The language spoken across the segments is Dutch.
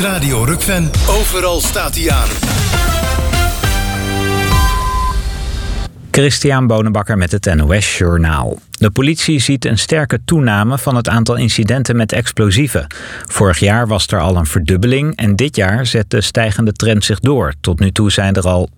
Radio Rock-fan. Overal staat hij aan. Christian Bonenbakker met het NOS Journaal. De politie ziet een sterke toename van het aantal incidenten met explosieven. Vorig jaar was er al een verdubbeling en dit jaar zet de stijgende trend zich door. Tot nu toe zijn er al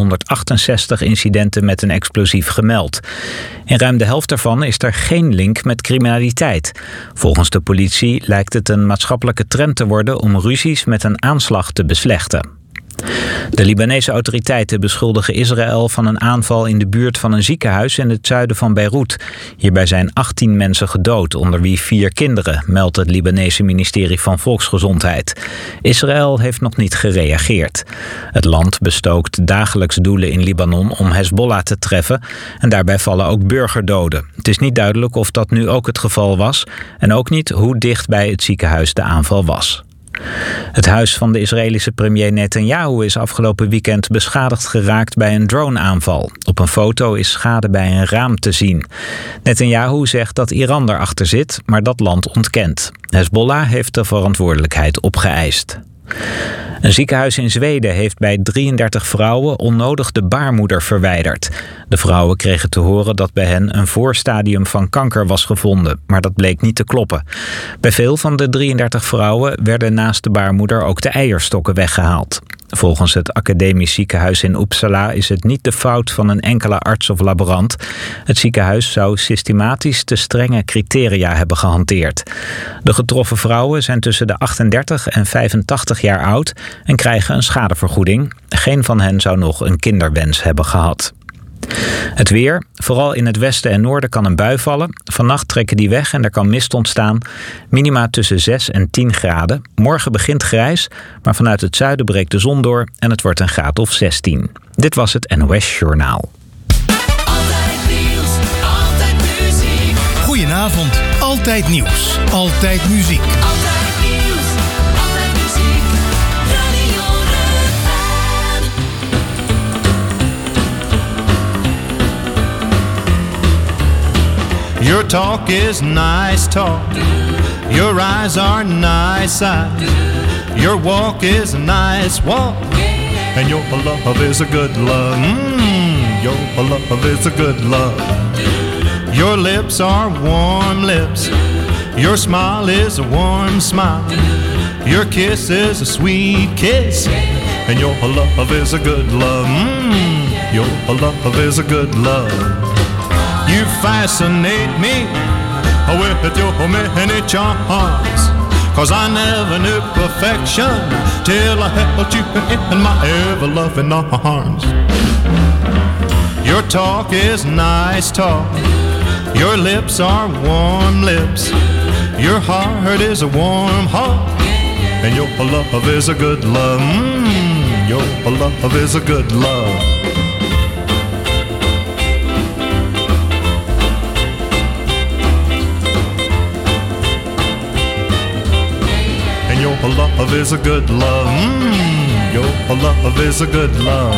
768 incidenten met een explosief gemeld. In ruim de helft daarvan is er geen link met criminaliteit. Volgens de politie lijkt het een maatschappelijke trend te worden om ruzies met een aanslag te beslechten. De Libanese autoriteiten beschuldigen Israël van een aanval in de buurt van een ziekenhuis in het zuiden van Beirut. Hierbij zijn 18 mensen gedood, onder wie 4 kinderen, meldt het Libanese ministerie van Volksgezondheid. Israël heeft nog niet gereageerd. Het land bestookt dagelijks doelen in Libanon om Hezbollah te treffen en daarbij vallen ook burgerdoden. Het is niet duidelijk of dat nu ook het geval was en ook niet hoe dicht bij het ziekenhuis de aanval was. Het huis van de Israëlische premier Netanyahu is afgelopen weekend beschadigd geraakt bij een droneaanval. Op een foto is schade bij een raam te zien. Netanyahu zegt dat Iran erachter zit, maar dat land ontkent. Hezbollah heeft de verantwoordelijkheid opgeëist. Een ziekenhuis in Zweden heeft bij 33 vrouwen onnodig de baarmoeder verwijderd. De vrouwen kregen te horen dat bij hen een voorstadium van kanker was gevonden, maar dat bleek niet te kloppen. Bij veel van de 33 vrouwen werden naast de baarmoeder ook de eierstokken weggehaald. Volgens het academisch ziekenhuis in Uppsala is het niet de fout van een enkele arts of laborant. Het ziekenhuis zou systematisch te strenge criteria hebben gehanteerd. De getroffen vrouwen zijn tussen de 38 en 85 jaar oud en krijgen een schadevergoeding. Geen van hen zou nog een kinderwens hebben gehad. Het weer. Vooral in het westen en noorden kan een bui vallen. Vannacht trekken die weg en er kan mist ontstaan. Minima tussen 6 en 10 graden. Morgen begint grijs, maar vanuit het zuiden breekt de zon door en het wordt een graad of 16. Dit was het NOS Journaal. Altijd nieuws, altijd muziek. Goedenavond. Altijd nieuws. Altijd muziek. Altijd nieuws, altijd muziek. Radio Rock-fan. Your talk is nice talk. Your eyes are nice eyes. Your walk is a nice walk. And your love is a good love. Your love is a good love. Your lips are warm lips. Your smile is a warm smile. Your kiss is a sweet kiss. And your love is a good love. Your love is a good love. You fascinate me with your many charms. 'Cause I never knew perfection till I held you in my ever-loving arms. Your talk is nice talk. Your lips are warm lips. Your heart is a warm heart. And your love is a good love. Your love is a good love. Your love is a good love. Your love is a good love.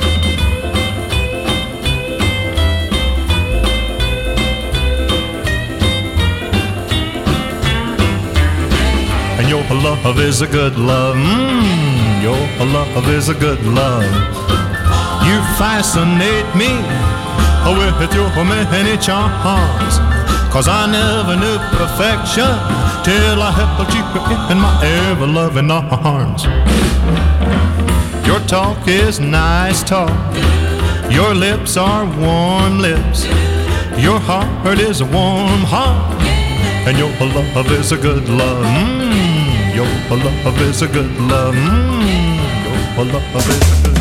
And your love is a good love. Your love is a good love. You fascinate me with your many charms. 'Cause I never knew perfection till I held you in my ever-loving arms. Your talk is nice talk. Your lips are warm lips. Your heart is a warm heart. And your love is a good love. Your love is a good love. Your love is a good love.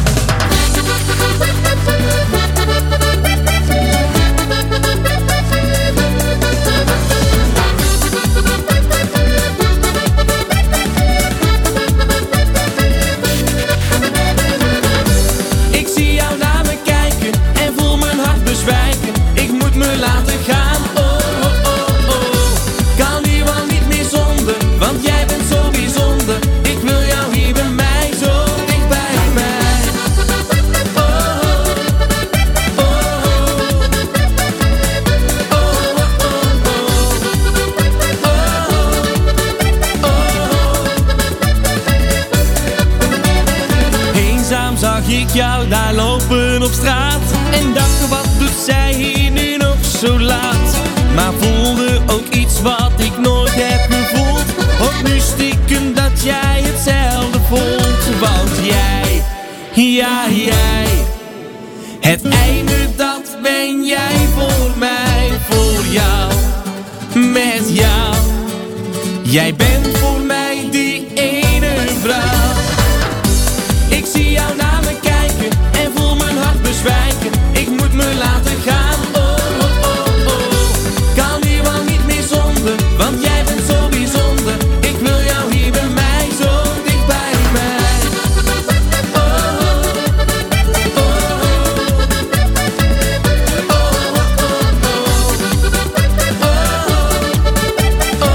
Want jij bent zo bijzonder. Ik wil jou hier bij mij, zo dicht bij mij. jou daar lopen op straat en dacht, wat doet zij hier nu nog zo laat? Maar voelde ook iets wat ik nooit heb gevoeld. Ook nu stiekem dat jij hetzelfde voelt. Want jij, ja jij, het einde dat ben jij voor mij, voor jou, met jou. Jij bent voor mij die ene vrouw. Ik zie jou naar me kijken en voel mijn hart bezwijken. Ik moet me laten gaan, oh, oh, oh, oh. Kan hier wel niet meer zonder, want jij bent zo bijzonder. Ik wil jou hier bij mij, zo dicht bij mij. Oh, oh, oh, oh. Oh, oh,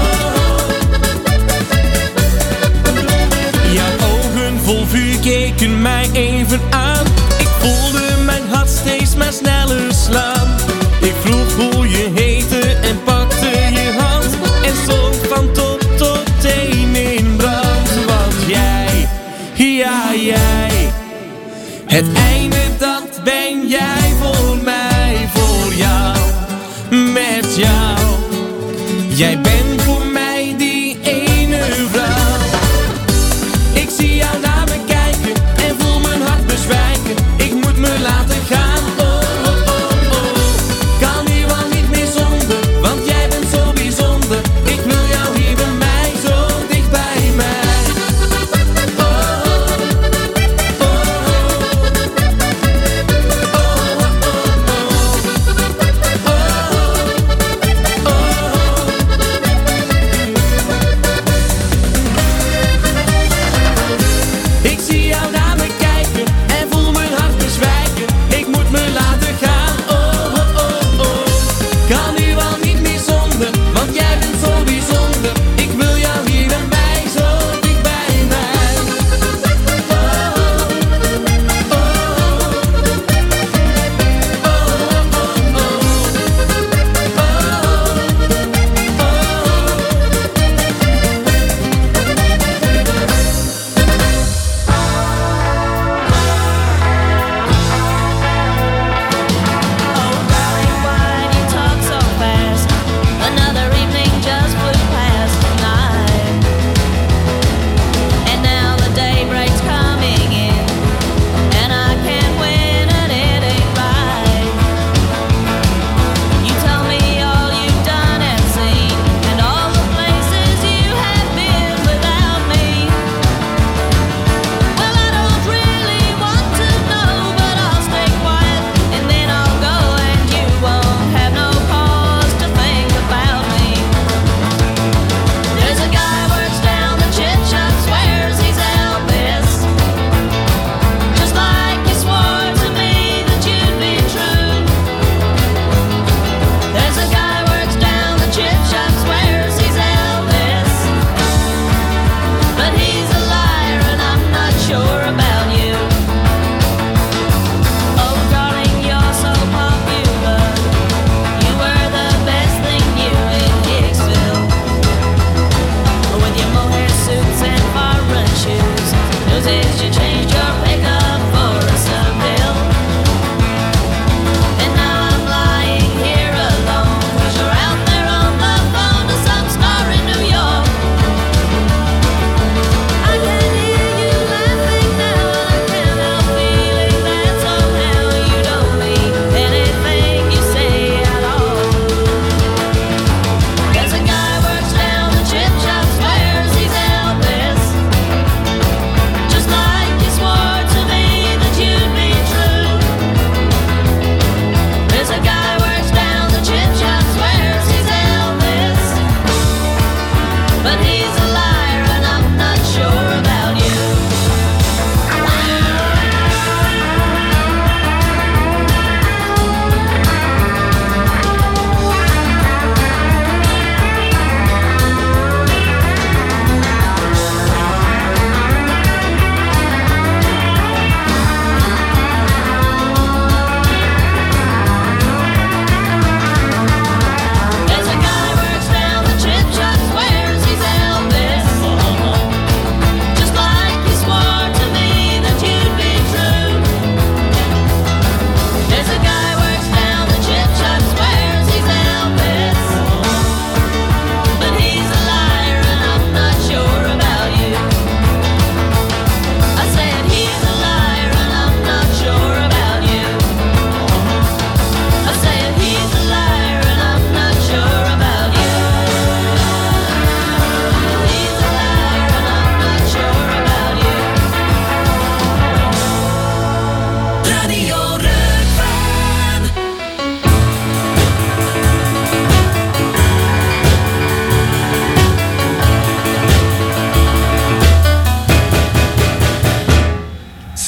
oh. Jouw ogen vol vuur keken mij even aan. Ik voelde mijn hart steeds maar sneller slaan. Ik vroeg hoe je heette en pakte je hand en stond van top tot teen in brand. Want jij, ja jij, het einde dat ben jij voor mij, voor jou, met jou. Jij bent voor mij die ene vrouw. Ik zie jou naar me kijken en voel mijn hart bezwijken. Ik moet me laten gaan, oh, oh, oh, oh. Kan hier wel niet meer zonder, want jij bent zo bijzonder. Ik wil jou hier bij mij, zo dicht bij mij. Oh, oh, oh, oh. Oh, oh, oh, oh. Ik zie jou naar me kijken en voel mijn hart bezwijken. Ik moet me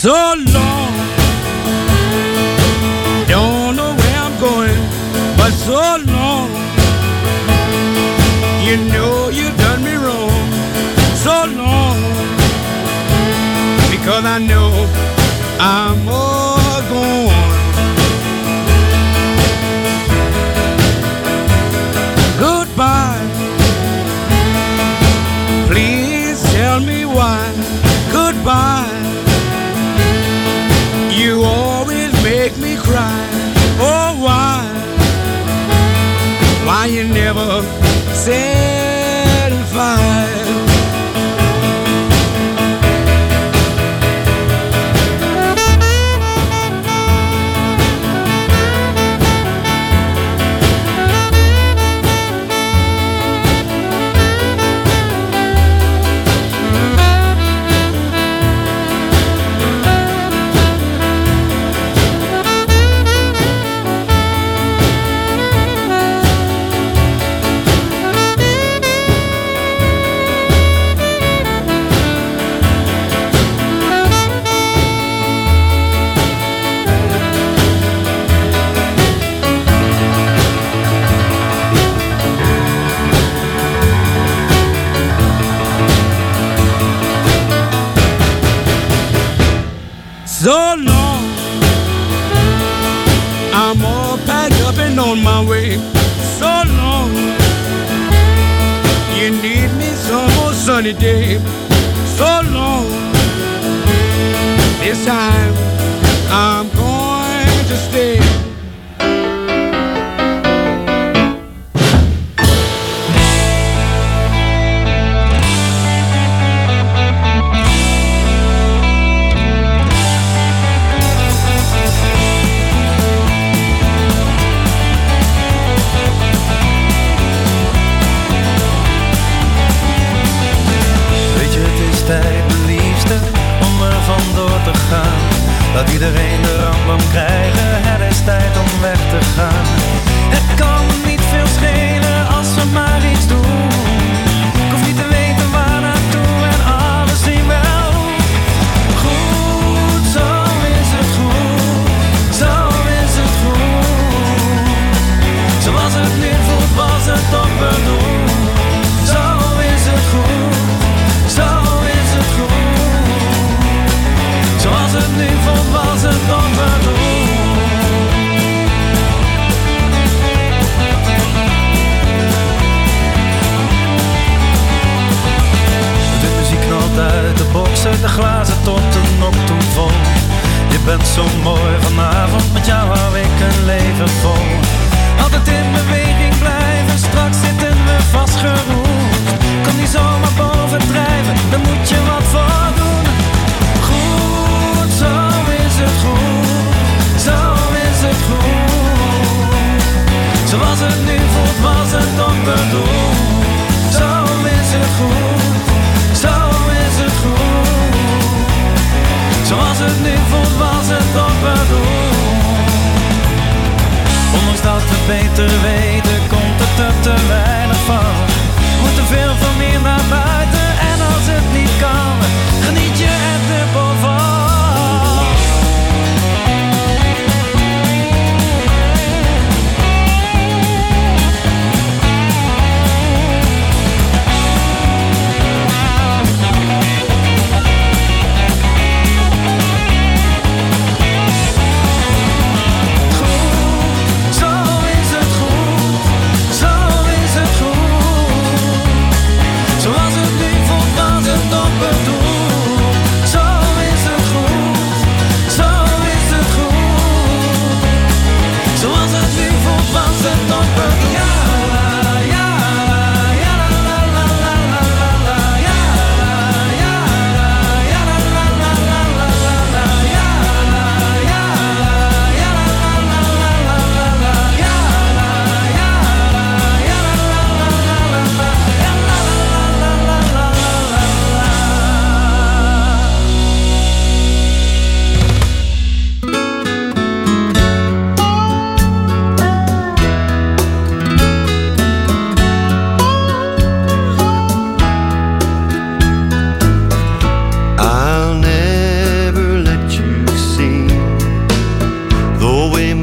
So long, don't know where I'm going, but so long, you know you done me wrong. So long, because I know I'm all gone. Goodbye, please tell me why. Goodbye, you always make me cry. Oh, why? Why you never satisfied? So long, I'm all packed up and on my way. So long, you need me some more sunny day. So long, this time I'm going to stay. Laat iedereen de rambam krijgen, het is tijd om weg te gaan. Het kan niet veel schelen als we maar iets doen. Ik hoef niet te weten waar naartoe en alles zien wel. Goed, zo is het goed, zo is het goed. Zoals het nu voelt was het toch bedoeld. Zo is het goed, zo is het goed. Zoals het nu voelt was het toch bedoeld. De muziek knalt uit de boksen, de glazen tot de nok toe vol. Je bent zo mooi vanavond, met jou hou ik een leven vol. Altijd in beweging blijven, straks zitten we vastgeroest. Kom niet zomaar bovendrijven, daar moet je wat voor doen. Goed, zo is het goed, zo is het goed. Zoals het nu voelt was het toch bedoeld. Zo is het goed, zo is het goed. Zoals het nu voelt was het toch bedoeld. Ondanks dat we beter weten, komt het er te weinig van. Moet er veel van meer naar buiten en als het niet kan, geniet je er dubbel van. Zoals het nu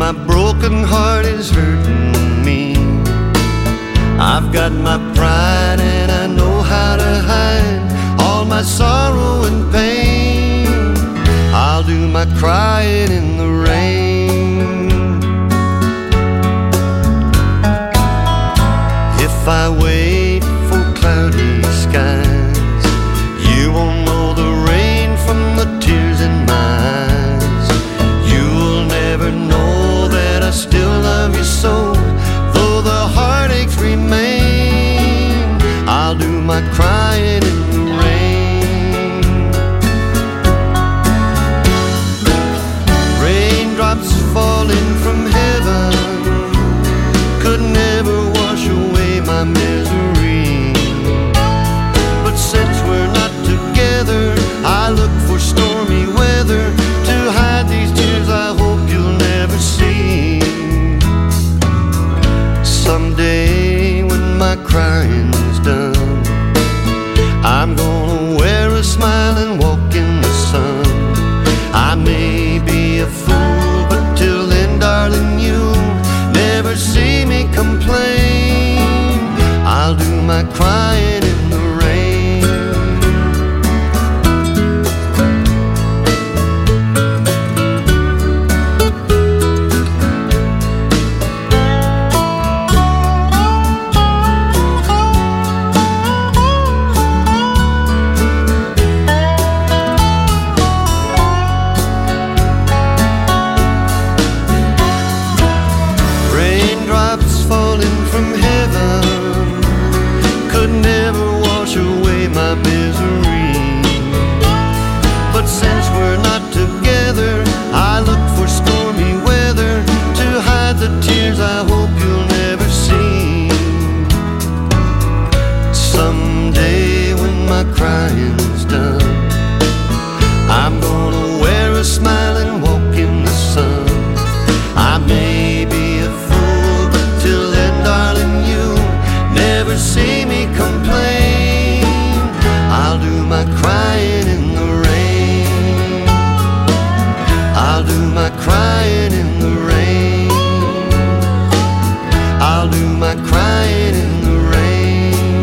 my broken heart is hurting me. I've got my pride and I know how to hide all my sorrow and pain. I'll do my crying in the rain. If I wait for cloudy skies, you won't know the rain from the tears in my eyes. You'll never know that I still love you so, though the heartaches remain. I'll do my crying in the rain. Raindrops falling from heaven could never wash away my misery. But since we're not together, I look for stormy weather to hide these tears I hope you'll never see. Someday when my crying's done, I'm gonna wear a smile and walk in the sun. I may be a fool, but till then, darling, you'll never see me complain. I'll do my crying in the rain. Raindrops falling from heaven could never wash away my misery. But since we're not together, I look for stormy weather to hide the tears I hope you'll never see. Someday when my crying's done, I'm gonna wear a smile and walk in the sun. I may be a fool, but till then, darling, you'll never see me complain. I'll do my crying in the rain. I'll do my crying in the rain. I'll do my crying in the rain.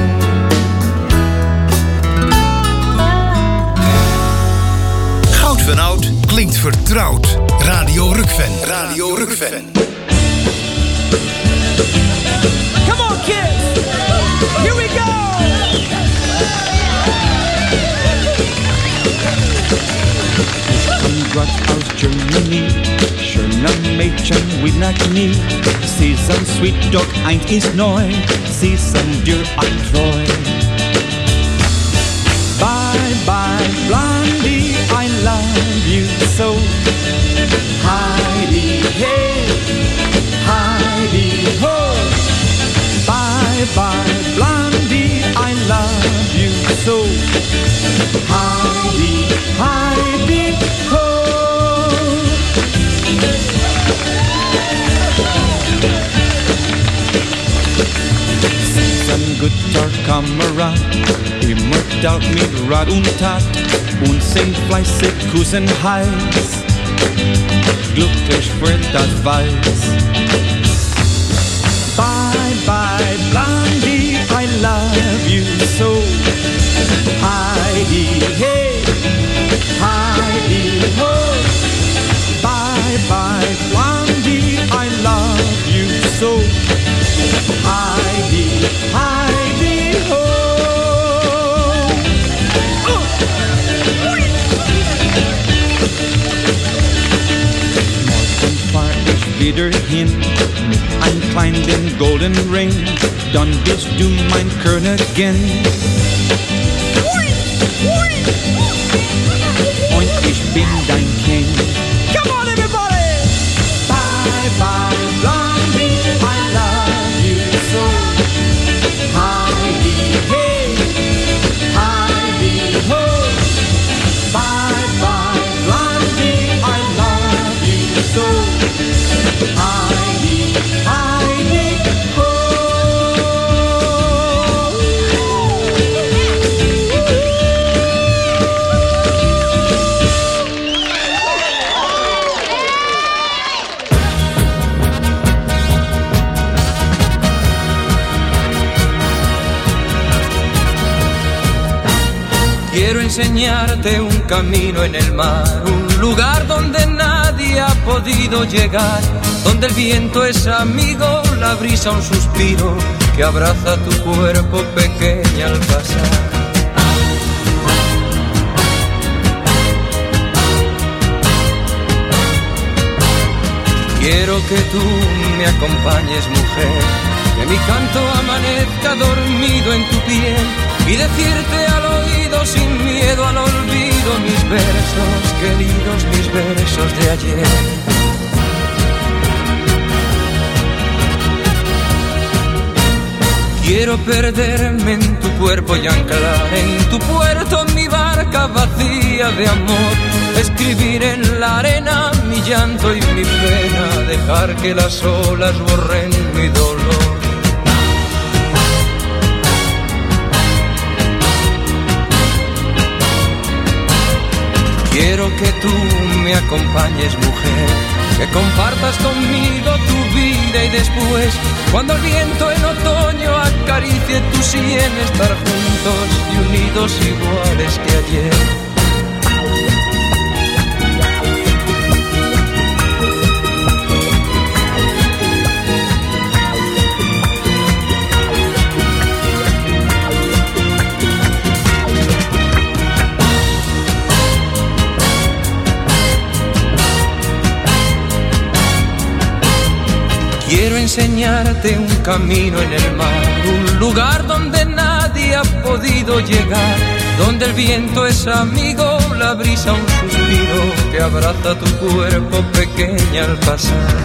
Goud van oud klinkt vertrouwd. Radio Rukven. Radio Rukven. Come on, kids! Here we go! Konrad aus Germany, schöner Mädchen wie nach nie. Sesam, sweet dog, eins ist neu, Sesam, dir treu. Bye, bye, Blondie, I love you so. Heidi, hey, Heidi, ho. Bye, bye, Blondie, I love you so. Heidi, Heidi, ho. Sein guter Kamerad, immer taugt mit Rat und Tat und singt fleißig Kussen heiß. Glücklich wird das Weiß. Bye, bye, Blondie, I love you so. Heidi, hey, Heidi, ho. Bye, bye, Blondie, I love you so. Heidi, Heidi, ho. Morgen fahr ich wieder hin mit einem kleinen golden Ring, dann bist du mein Königin. Und ich bin dein King. Come on, everybody! Bye, bye, Blondie, I love you so. Heidi, hey, Heidi, ho. Bye, bye, Blondie, I love you so. Heidi, Heidi, ho. Quiero enseñarte un camino en el mar, un lugar donde nadie ha podido llegar, donde el viento es amigo, la brisa un suspiro que abraza tu cuerpo pequeña al pasar. Quiero que tú me acompañes, mujer, que mi canto amanezca dormido en tu piel y decirte al oído sin miedo al olvido mis versos, queridos, mis versos de ayer. Quiero perderme en tu cuerpo y anclar en tu puerto mi barca vacía de amor, escribir en la arena mi llanto y mi pena, dejar que las olas borren mi dolor. Quiero que tú me acompañes, mujer, que compartas conmigo tu vida y después, cuando el viento en otoño acaricie tu sien, estar juntos y unidos iguales que ayer. Quiero enseñarte un camino en el mar, un lugar donde nadie ha podido llegar, donde el viento es amigo, la brisa un suspiro que abraza tu cuerpo pequeña al pasar.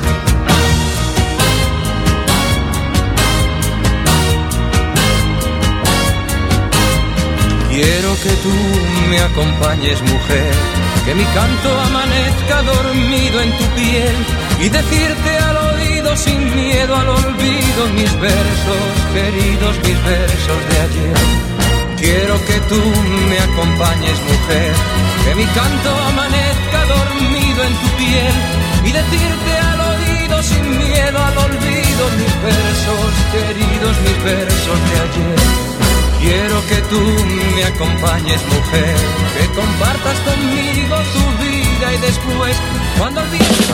Quiero que tú me acompañes, mujer, que mi canto amanezca dormido en tu piel y decirte al oído sin miedo al olvido mis versos, queridos, mis versos de ayer. Quiero que tú me acompañes, mujer, que mi canto amanezca dormido en tu piel y decirte al oído sin miedo al olvido mis versos, queridos, mis versos de ayer. Quiero que tú me acompañes, mujer, que compartas conmigo tu vida y después, cuando el viento...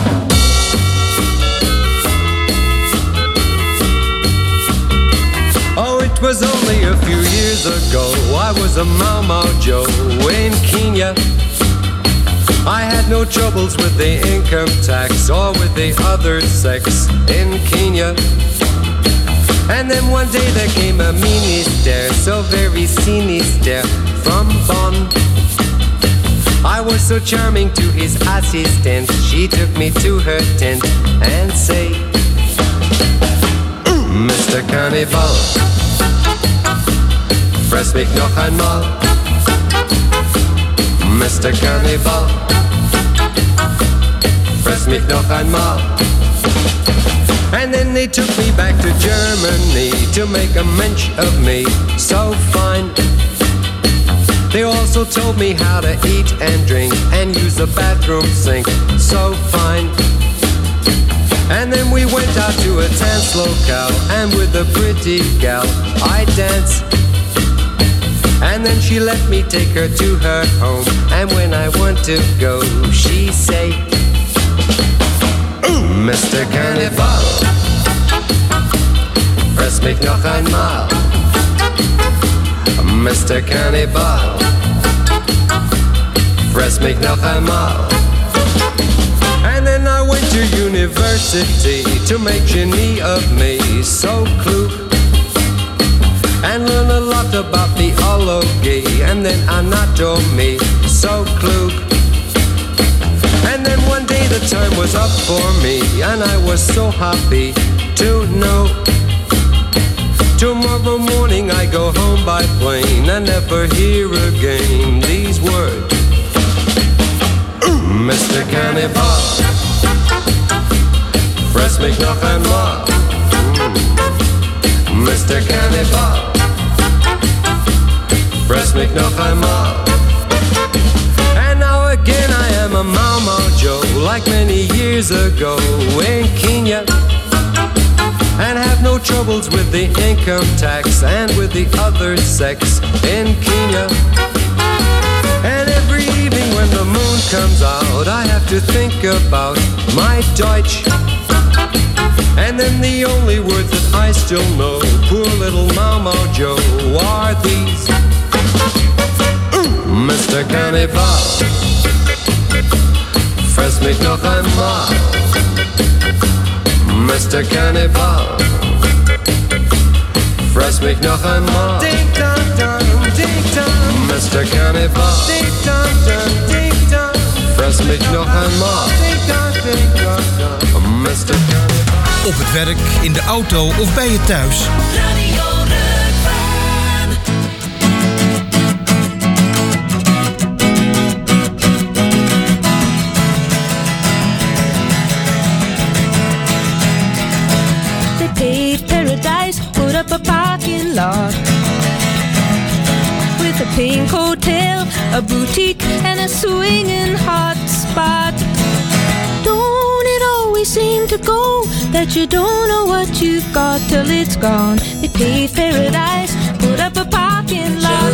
Oh, it was only a few years ago, I was a Mau Mau Joe in Kenya. I had no troubles with the income tax or with the other sex in Kenya. And then one day there came a minister, so very sinister, from Bonn. I was so charming to his assistant, she took me to her tent and say, Mr. Cannibal, fress mich noch einmal. Mr. Cannibal, fress mich noch einmal. And then they took me back to Germany to make a mensch of me, so fine. They also told me how to eat and drink and use the bathroom sink, so fine. And then we went out to a dance locale, and with a pretty gal I danced. And then she let me take her to her home, and when I want to go, she say, Mr. Cannibal, fress mich noch einmal. Mr. Cannibal, fress mich noch einmal. And then I went to university to make genie of me, so klug, and learn a lot about theology, and then anatomy, so klug. And then one day the time was up for me, and I was so happy to know tomorrow morning I go home by plane and never hear again these words, Mr. Cannibal, fress mich noch einmal. Mr. Cannibal, fress mich noch einmal. And now again I am a Mau Mau Joe, like many years ago in Kenya, and have no troubles with the income tax and with the other sex in Kenya. when the moon comes out, I have to think about my Deutsch. And then the only words that I still know, poor little Mau Joe, are these. Mr. Carnival, fress mich noch einmal. Mr. Carnival, fress mich noch einmal. Ding dong dong, ding dong. Mr. Carnival, ding dong dong, ding dong. Fress mich noch einmal. Ding dong, ding dong, dong. Mr. Carnival. Op het werk, in de auto of bij je thuis. Radio Rukvan. They paved paradise, put up a parking lot with a pink hotel, a boutique, and a swinging hot spot. Don't it always seem to go that you don't know what you've got till it's gone? They paved paradise, put up a parking lot.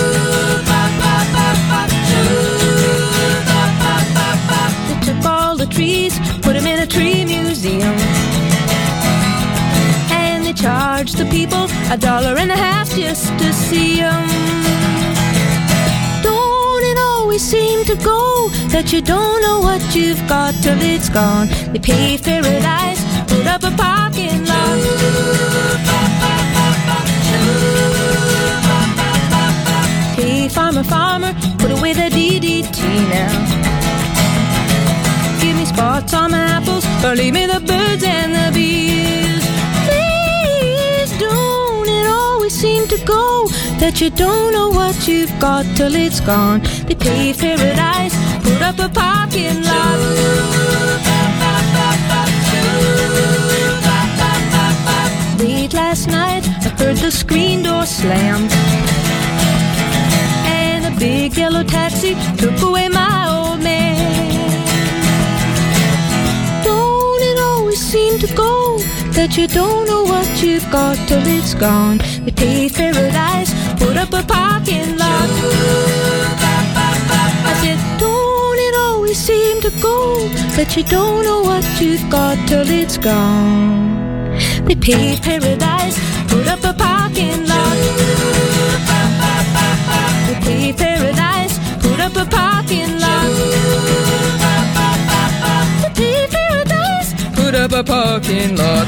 They took all the trees, put them in a tree museum, and they charged the people $1.50 just to see them. Don't it always seem to go that you don't know what you've got till it's gone? They paved paradise, put up a parking lot. Hey, farmer, farmer, put away the DDT now. Give me spots on my apples, or leave me the birds and the bees. Please, don't it always seem to go that you don't know what you've got till it's gone? They paved paradise, put up a parking lot. Late last night, I heard the screen door slam, and a big yellow taxi took away my old man. Don't it always seem to go that you don't know what you've got till it's gone? They paved paradise, put up a parking lot. I said, don't it always seem to go that you don't know what you've got till it's gone? They paved paradise, put up a parking lot. They paved paradise, put up a parking lot. They paved paradise, put up a parking lot.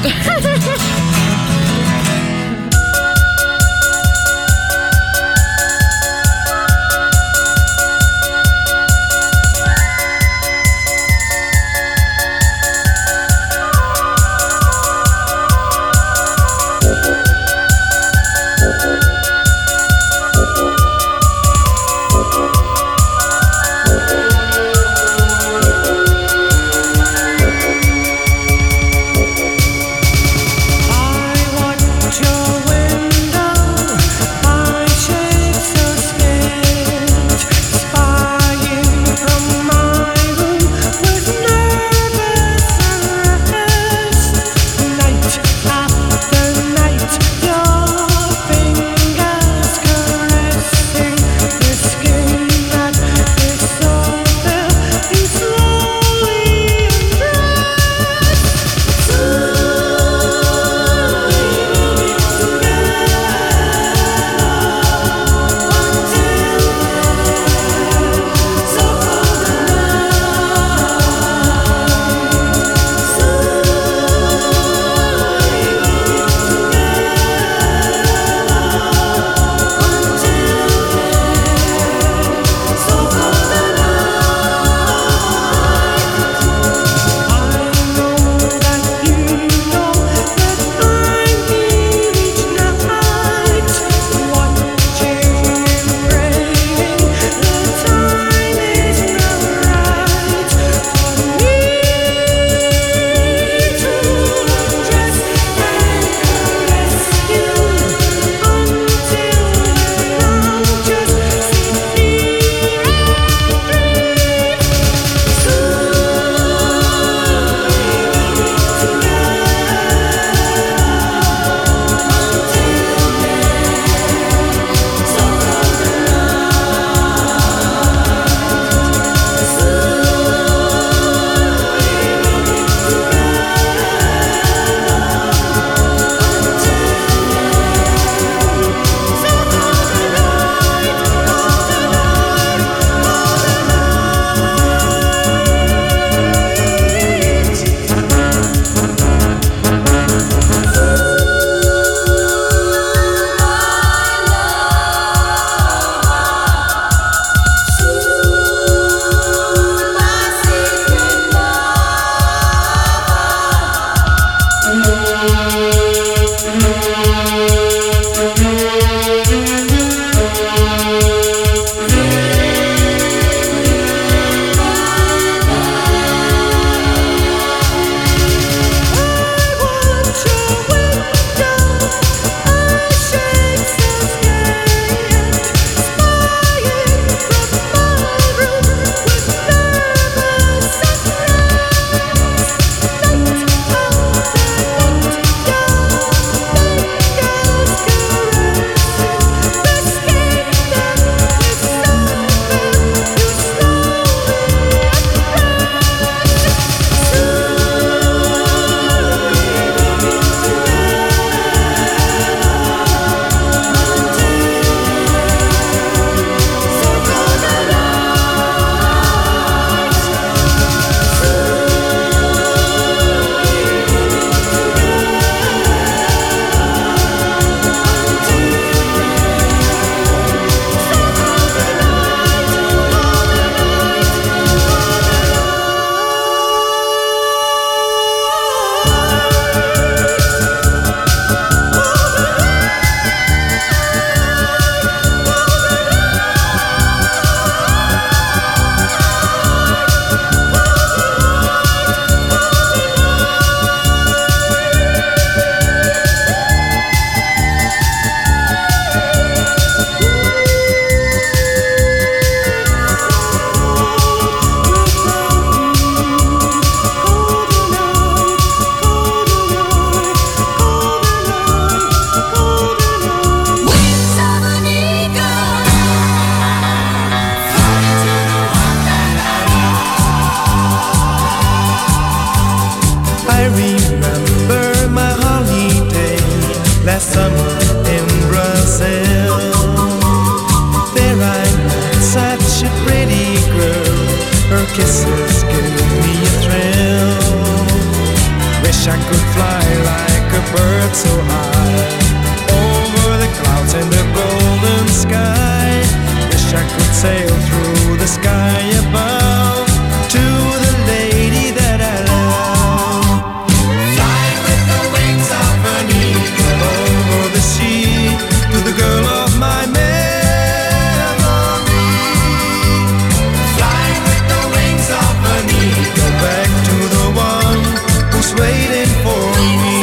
Wish I could fly like a bird so high over the clouds and the golden sky. Wish I could sail through the sky above to the lady that I love. Flying with the wings of an eagle over the sea to the girl of my memory. Flying with the wings of an eagle back to the one who's waiting for me.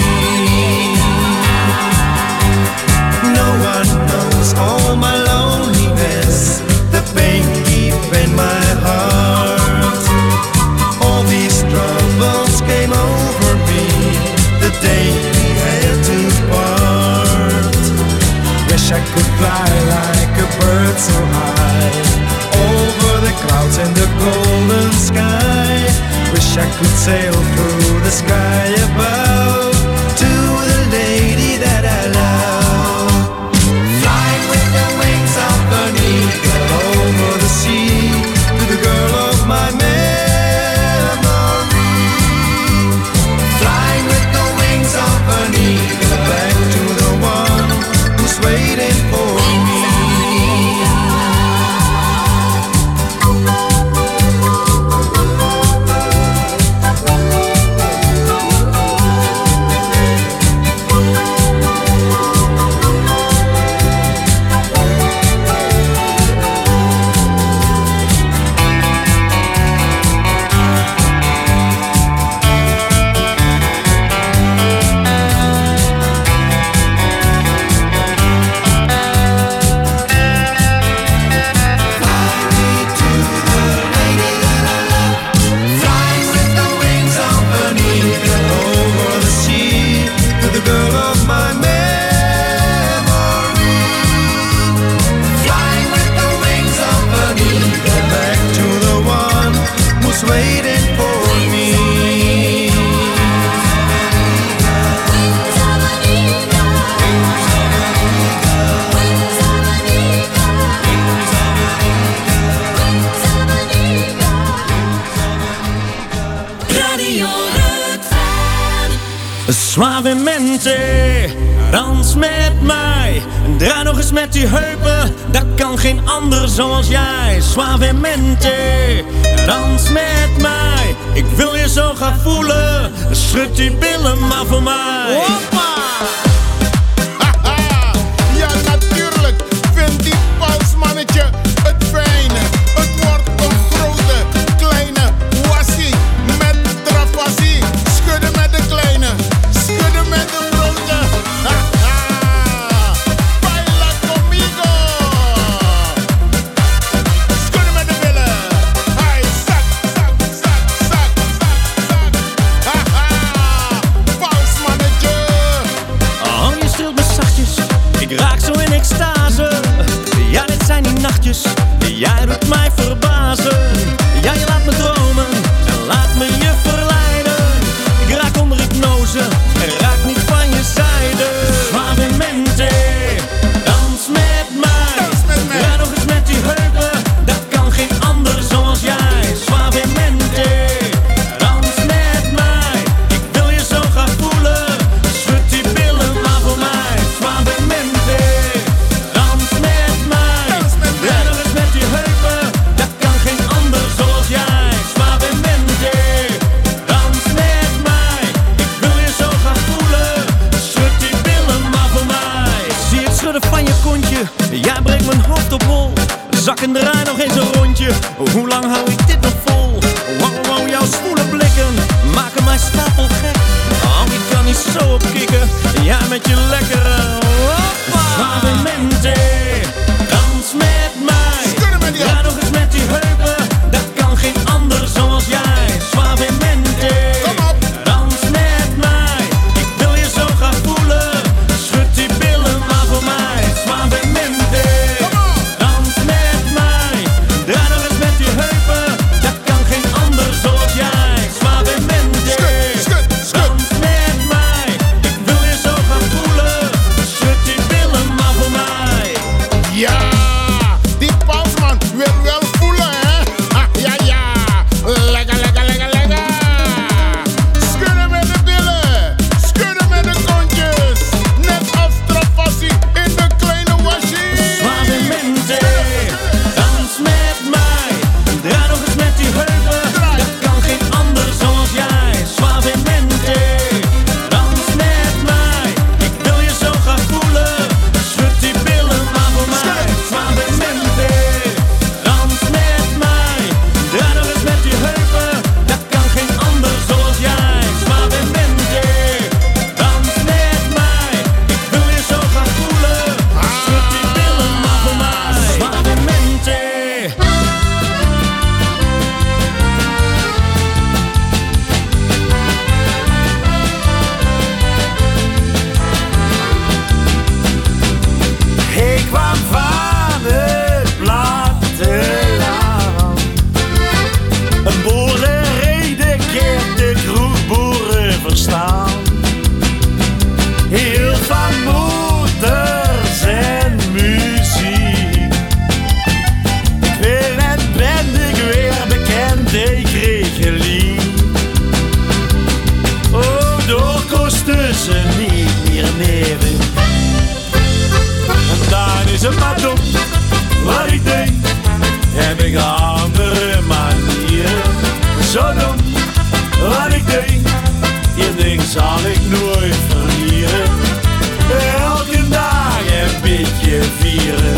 No one knows all my loneliness, the pain deep in my heart. All these troubles came over me the day we had to part. Wish I could fly like a bird so high over the clouds and the golden sky. Wish I could sail through the sky above to the lady that I love. Flying with the wings of an eagle over the sea to the girl of my memory. Flying with the wings of an eagle back to the one who's waiting for me. Flying with the wings of an eagle over the sea to the girl of my memory. Flying with the wings of an eagle back to the one who's waiting for me. Radio Rutland. Suavemente, dans met mij. Draai nog eens met die heupen, dat kan geen ander zoals jij. Suavemente, dans met mij. Ik wil je zo gaan voelen, schud die billen maar voor mij. Hoppa! Ja, natuurlijk vindt die pausmannetje het fijne. Het wordt een grote, kleine wassie met travassie. Schudden met de kleine, schudden met de grote. Baila conmigo. Schudden met de billen. Hey, zak, zak, zak, zak, zak, zak. Pausmannetje. Oh, je stilt me zachtjes, ik raak zo in extase. Ja, dit zijn die nachtjes, jij doet mij verbazen. Ja, je laat me dromen en laat me je verleiden. Ik raak onder hypnose en raak niet van je zijde. Suavemente, dans met mij. Ja, nog eens met die heupen, dat kan geen ander zoals jij. Suavemente, dans met mij. Ik wil je zo gaan voelen, schud die billen maar voor mij. Suavemente, dans met mij. Ja, nog eens met die heupen, dat kan geen ander zoals jij. Suavemente, dans met mij. Ik wil je zo gaan voelen, schud die billen maar voor mij. Ik zie het schudden van je kontje, jij brengt mijn hoofd op hol. Zak en draai nog eens een rondje, hoe lang hou ik dit nog vol? Wow, wow, jouw zwoele blikken maken mij stapel gek. Oh, ik kan niet zo opkikken, jij met je lekkere hoppa. Suavemente, dans met mij. Ja, nog eens met die heupen, dat kan geen ander zoals jij. Suavemente, dans met mij. Ik wil je zo gaan voelen, schud die billen maar voor mij. Suavemente, dans met mij. ze niet meer nemen. En dan is het maar dom wat ik deed. Heb ik andere manieren. Zo dom wat ik deed. Je ding zal ik nooit verliezen. Elke dag een beetje vieren.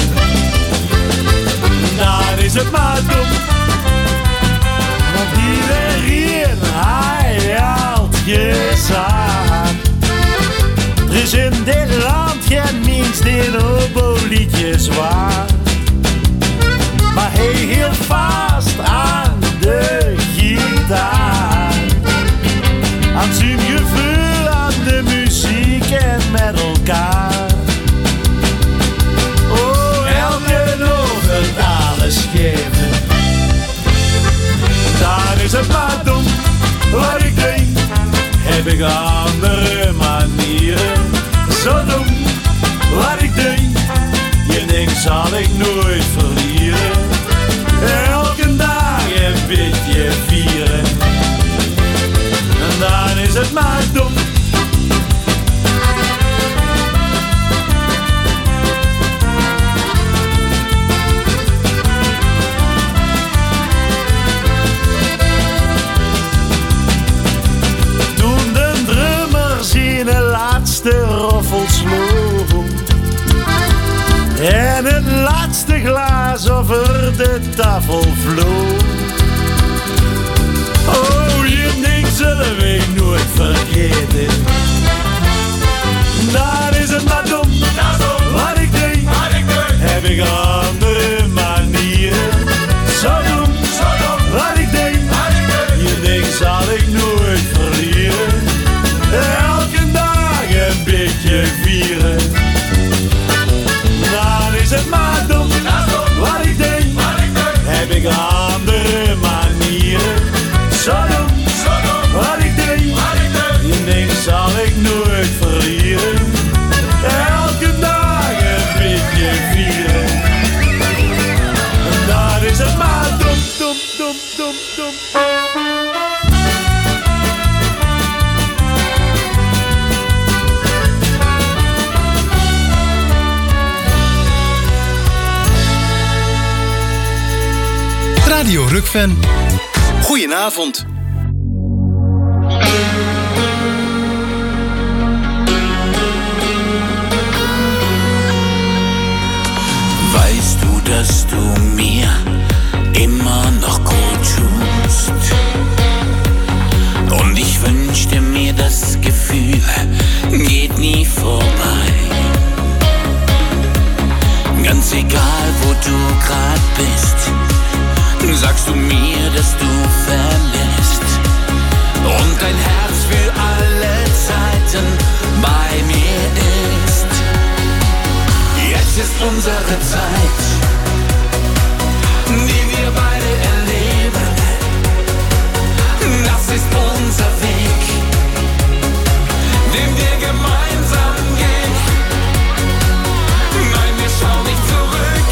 Dan is het maar dom. Want iedereen hij haalt je zaak. Er is in dit land geen minst in oboeliedjes waar. Maar hij hield vast aan de gitaar. Aan zijn gevoel, aan de muziek en met elkaar. Oh, elke ochtend alles geven. Dan is het maar dom wat ik deed. Heb ik andere manieren. Zo dom wat ik deed. Je ding zal ik nooit verliezen. Elke dag een beetje vieren. En dan is het maar dom. Toen de drummers in de laatste roffel sloeg en het laatste glaas over de tafel vloog. Oh, je ding zullen we nooit vergeten. Dan is het maar dom wat ik deed. Heb ik andere manieren. Zo dom wat ik deed. Je ding zal ik nooit verliezen. Elke dag een beetje vieren. Dan is het maar dom wat ik deed. Heb ik andere manieren. Zo dom wat ik deed. Je ding zal ik nooit verliezen. Elke dag een beetje vieren. En dan is het maar dom. Radio Rukven. Goedenavond. Weißt du, dass du mir immer noch gut tust? Und ich wünschte mir, das Gefühl geht nie vorbei. Ganz egal, wo du grad bist, sagst du mir, dass du verlässt und dein Herz für alle Zeiten bei mir ist. Jetzt ist unsere Zeit, die wir beide erleben. Das ist unser Weg, den wir gemeinsam gehen. Nein, wir schauen nicht zurück,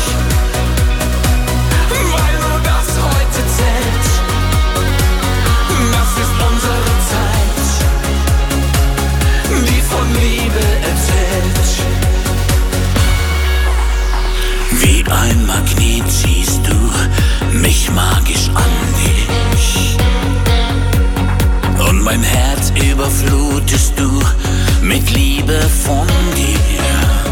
weil nur das heute zählt. Das ist unsere Zeit, die von Liebe erzählt. Wie ein Magnet ziehst du mich magisch an dich. Und mein Herz überflutest du mit Liebe von dir.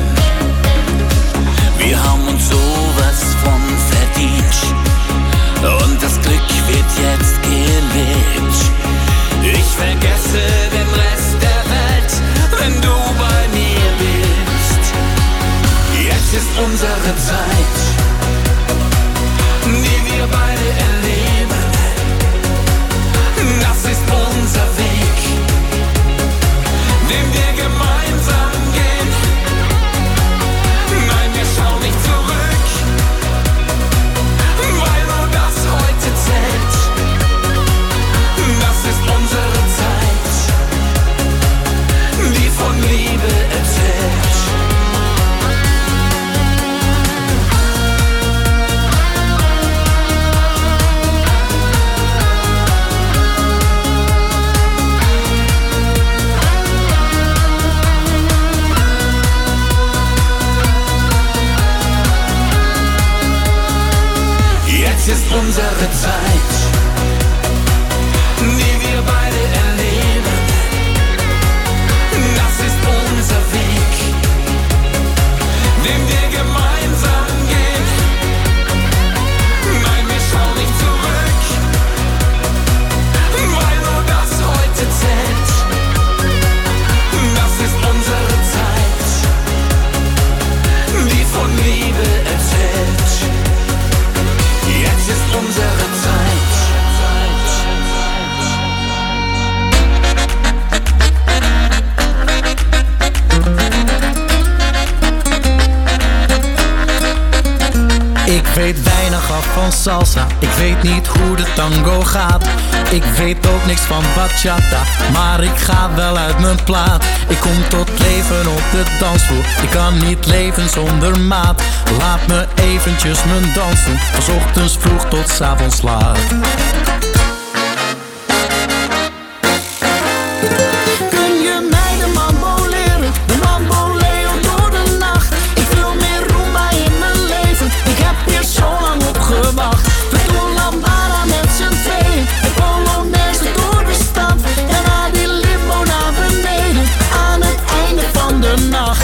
Wir haben uns sowas von verdient. Und das Glück wird jetzt gelebt. Ich vergesse den Rest der Welt, wenn du bei mir bist. Jetzt ist unsere Zeit, die wir beide erleben. Das ist unser Weg, den wir gemeinsam gehen. Nein, wir schauen nicht zurück, unsere Zeit, die wir beide erleben. Das ist unser Weg, den wir gemeinsam gehen. Nein, wir schauen nicht zurück, weil nur das heute zählt. Das ist unsere Zeit, die von Liebe erzählt. Jetzt ist unsere Zeit. Ik weet weinig af van salsa, ik weet niet hoe de tango gaat. Ik weet ook niks van bachata, maar ik ga wel uit mijn plaat. Ik kom tot leven op de dansvloer, ik kan niet leven zonder maat. Laat me eventjes mijn dans doen, van 's ochtends vroeg tot 's avonds laat. Kun je mij de mambo leren, de mambo leo door de nacht. Ik wil meer rumba in mijn leven, ik heb hier zo lang op gewacht. We doen lambada met z'n tweeën, en polonaise door de stad. En naar die limbo naar beneden, aan het einde van de nacht.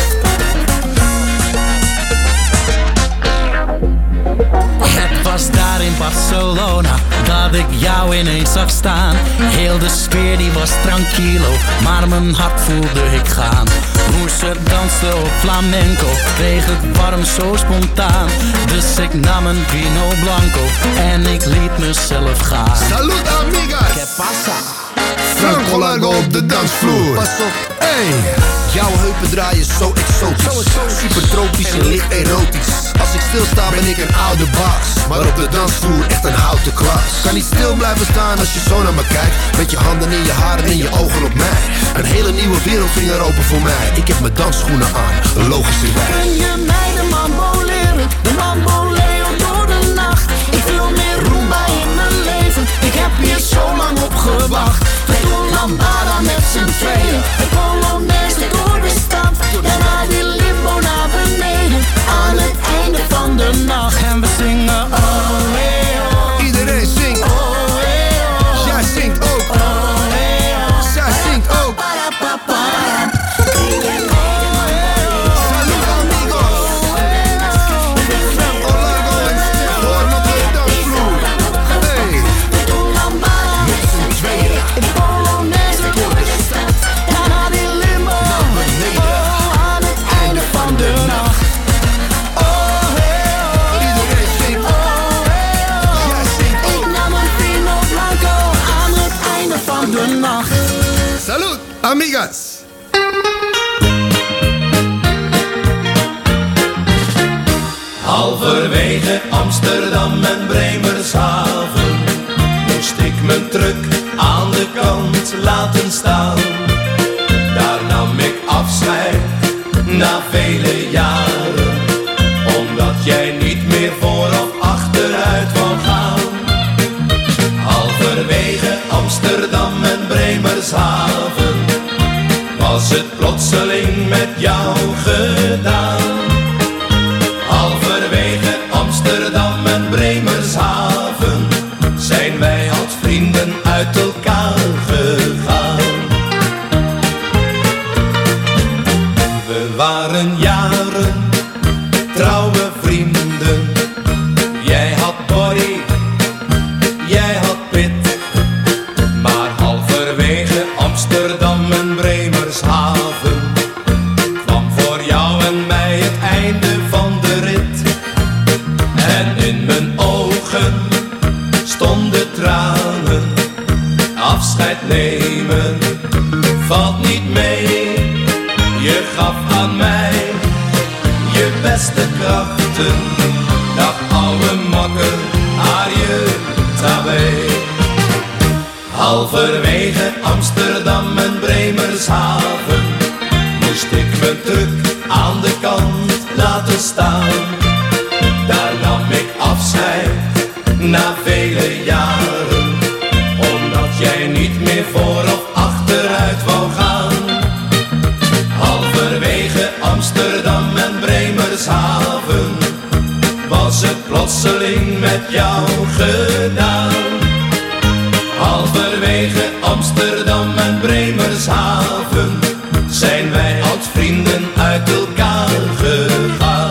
Het was daar in Barcelona dat ik jou ineens zag staan. Heel de sfeer die was tranquilo, maar mijn hart voelde ik gaan. Hoe ze danste op flamenco, kreeg het warm zo spontaan. Dus ik nam een vino blanco en ik liet mezelf gaan. Salut amigas! ¿Qué pasa? Franco Largo op de dansvloer. Pas op, hey! Jouw heupen draaien zo exotisch, super tropisch en licht erotisch. Als ik stilsta ben ik een oude baas, maar op de dansvloer echt een houten klas. Kan niet stil blijven staan als je zo naar me kijkt, met je handen in je haren en je ogen op mij. Een hele nieuwe wereld ging er open voor mij. Ik heb mijn dansschoenen aan, logische wijs. Kun je mij de mambo leren, de mambo leo door de nacht. Ik wil meer rumba in mijn leven, ik heb hier zo lang op gewacht. We doen lambada met z'n tweeën, en polonaise door de stad. En naar die limbo naar beneden, aan het einde van de nacht. En we zingen oh hey oh. Iedereen zingt oh hey oh. Jij zingt ook oh hey oh. Zij zingt ook. Salut amigos. Franco Largo en Stefan op de dansvloer. Hey. Met z'n tweeën. Door de stad. En naar die limbo naar beneden, aan het einde van de nacht. Iedereen zingt oh hey oh. Jij zingt ook. Ik nam een vino blanco aan het einde van de nacht. Salut amigas. Halverwege Amsterdam en Bremershaven moest ik mijn truck aan de kant laten staan. Daar nam ik afscheid na vele jaren, omdat jij niet meer voor of achteruit wou gaan. Halverwege Amsterdam en Bremershaven was het plotseling met jou gedaan. Halverwege Amsterdam en Bremershaven zijn wij als vrienden uit elkaar gegaan. We waren jaren trouwe vrienden. Jij had body, jij had pit. Maar halverwege Amsterdam en Bremershaven kwam voor jou en mij het einde van de rit. En in mijn ogen stonden tranen. Afscheid nemen valt niet mee. Je gaf aan mij je beste krachten. Dag oude makker, Arje Tabé. Halverwege Amsterdam en Bremershaven moest ik mijn truck aan de kant laten staan. Daar nam ik afscheid na vele jaren, omdat jij niet meer voor of achteruit wou gaan. Halverwege Amsterdam en Bremershaven was het plots plotseling met jou gedaan? Halverwege Amsterdam en Bremershaven zijn wij als vrienden uit elkaar gegaan.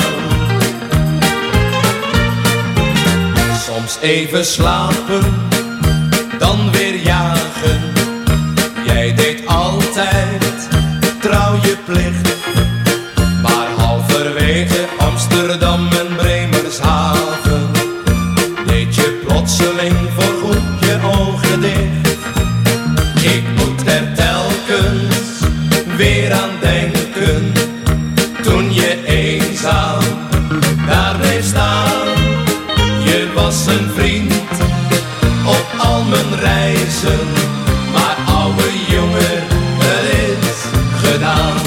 Soms even slapen, dan weer jagen. Jij deed altijd trouw je plicht. Maar halverwege Amsterdam en Bremershaven deed je plotseling voorgoed je ogen dicht. Ik moet er telkens weer aan denken, toen je eenzaam daar bleef staan. Je was een vriend op al mijn reizen, maar oude jongen, het is gedaan.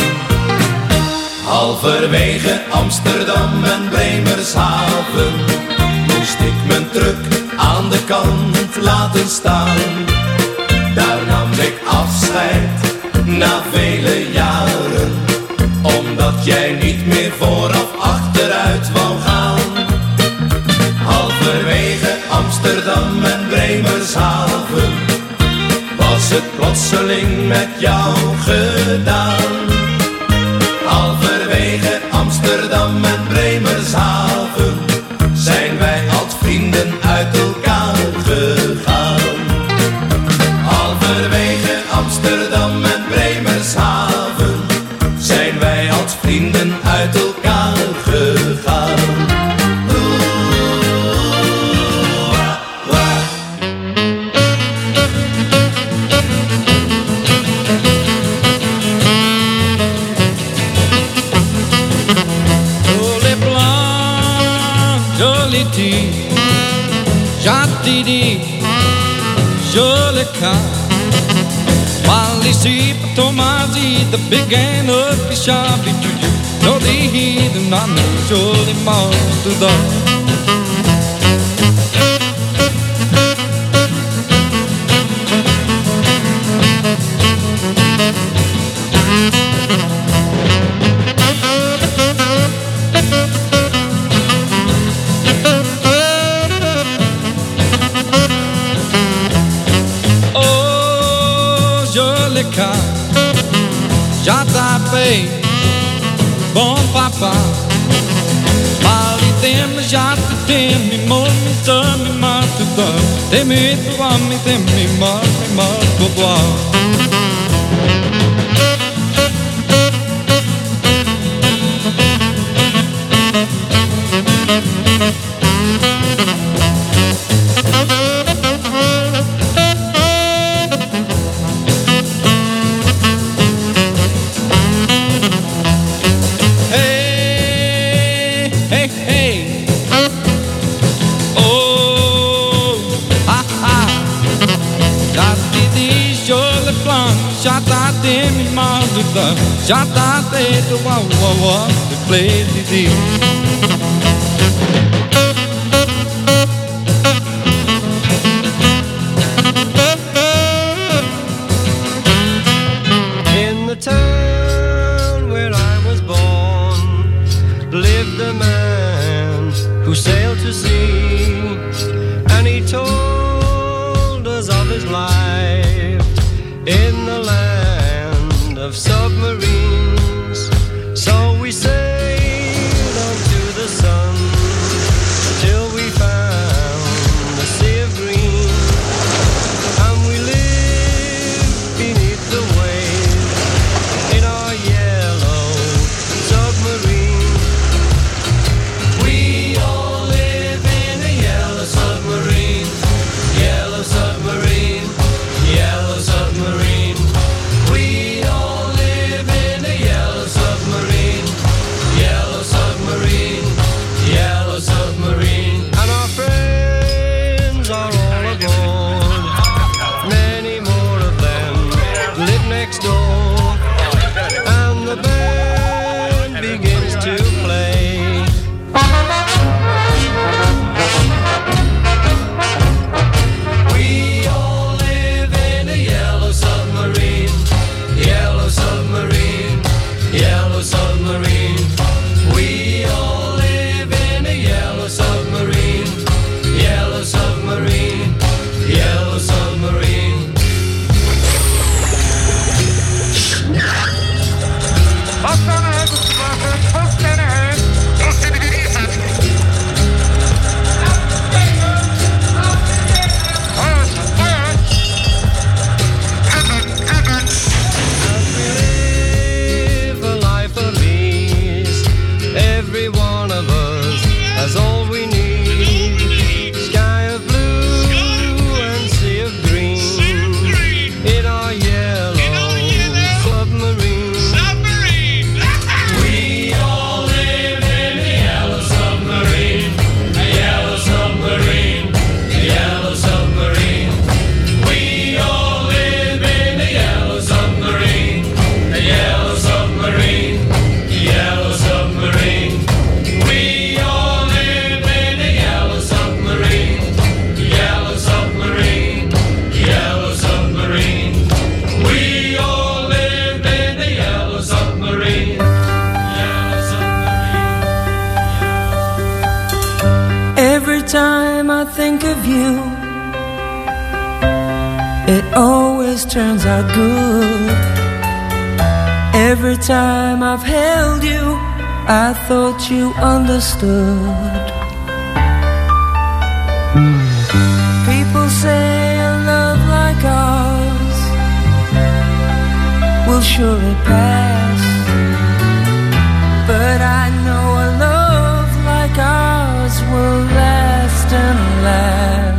Halverwege Amsterdam en Bremershaven moest ik mijn truck aan de kant laten staan. Daar nam ik afscheid na vele jaren, omdat jij niet meer vooraf achteruit wou gaan. Halverwege Amsterdam en Bremershaven was het plotseling met jou gedaan. Halverwege Amsterdam en Bremershaven zijn wij als vrienden uit elkaar gegaan. Halverwege Amsterdam en Bremershaven zijn wij als vrienden uit elkaar gegaan. Jatidi, Jolika, Malisi, Tomasi, the big and ugly shabby juju. No, the heathen, I know, Jolly Mouse to the. Jatape, bon papa, Malitem, Jatatem, mi mon, mi son, mi matuda, temi tua, mi temi mar, Jatate, the wow, the play the In the town where I was born lived a man who sailed to sea, and he told us of his life in the land of submarines. So we sailed on to the sun till we found the sea of green, and we lived beneath the waves in our yellow submarine. We all live in a yellow submarine, yellow submarine, yellow submarine. We all live time I think of you, it always turns out good. Every time I've held you, I thought you understood. People say a love like ours will surely pass, but I know a love like ours will last and last.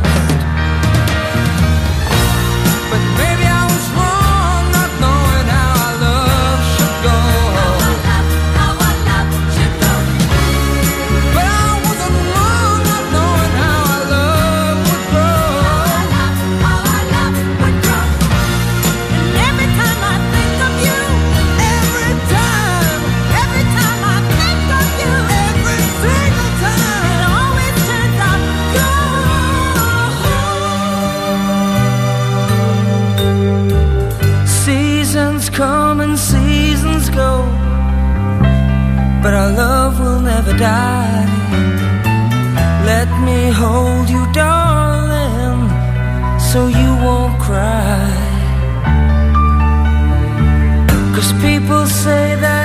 But maybe I was wrong not knowing how our love should go. How our love should go. But I wasn't wrong not knowing how our love would grow. How our love would grow. And every time I think of you, every time I think of you, every single time, it always turns out good. Seasons come and seasons go, but our love will never die. Let me hold you, darling, so you won't cry. 'Cause people say that